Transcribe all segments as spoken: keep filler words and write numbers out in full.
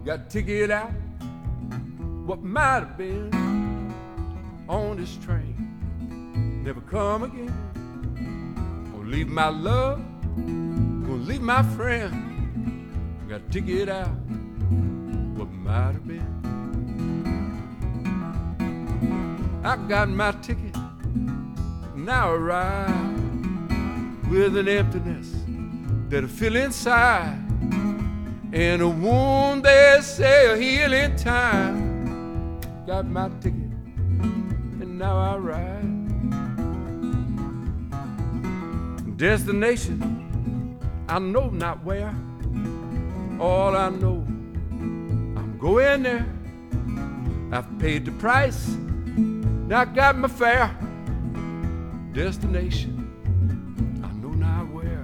got to get out what might have been on this train. Never come again. Gonna leave my love, gonna leave my friend. Got to get out what might have been. I got my ticket, now I ride with an emptiness that I feel inside, and a wound they say will heal in time. Got my ticket, and now I ride. Destination, I know not where. All I know, I'm going there. I've paid the price, now I got my fare. Destination, I know not where.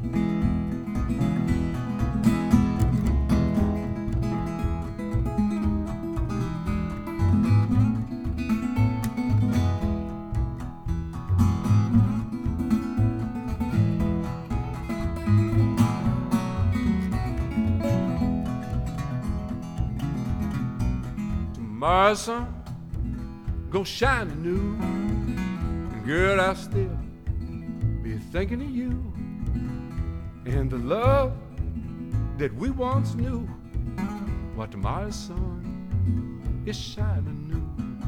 Tomorrow's sun gonna shine anew, and girl, I'll still be thinking of you and the love that we once knew. Why, tomorrow's sun is shining new.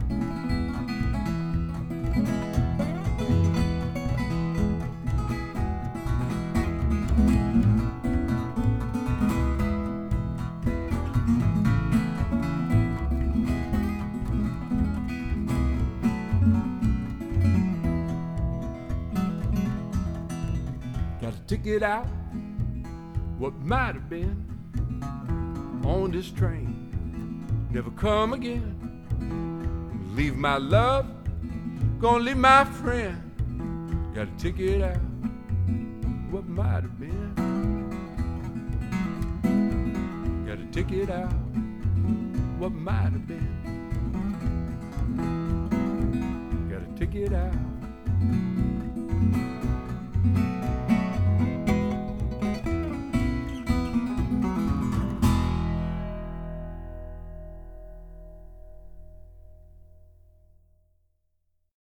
Got a ticket out what might have been on this train. Never come again. Gonna leave my love, gonna leave my friend. Got a ticket out what might have been. Got a ticket out what might have been. Got a ticket out